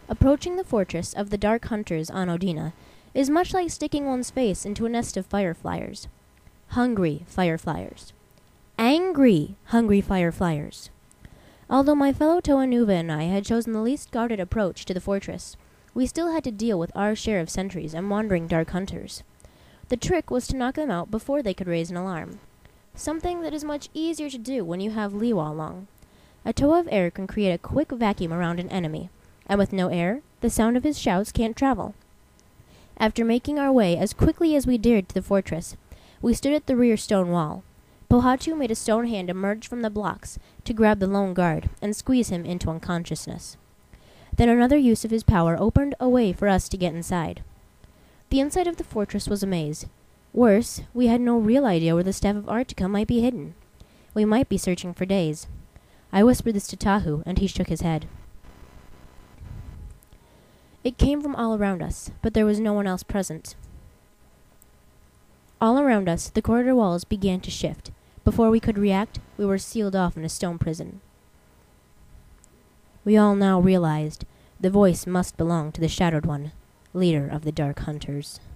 Approaching the fortress of the Dark Hunters on Odina is much like sticking one's face into a nest of firefliers. Hungry firefliers. Angry hungry firefliers. Although my fellow Toanuva and I had chosen the least guarded approach to the fortress, we still had to deal with our share of sentries and wandering Dark Hunters. The trick was to knock them out before they could raise an alarm, something that is much easier to do when you have Liwa along. A toa of air can create a quick vacuum around an enemy, and with no air, the sound of his shouts can't travel. After making our way as quickly as we dared to the fortress, we stood at the rear stone wall. Pohatu made a stone hand emerge from the blocks to grab the lone guard and squeeze him into unconsciousness. Then another use of his power opened a way for us to get inside. The inside of the fortress was a maze. Worse, we had no real idea where the Staff of Artica might be hidden. We might be searching for days. I whispered this to Tahu, and he shook his head. It came from all around us, but there was no one else present. All around us, the corridor walls began to shift. Before we could react, we were sealed off in a stone prison. We all now realized the voice must belong to the Shadowed One, leader of the Dark Hunters.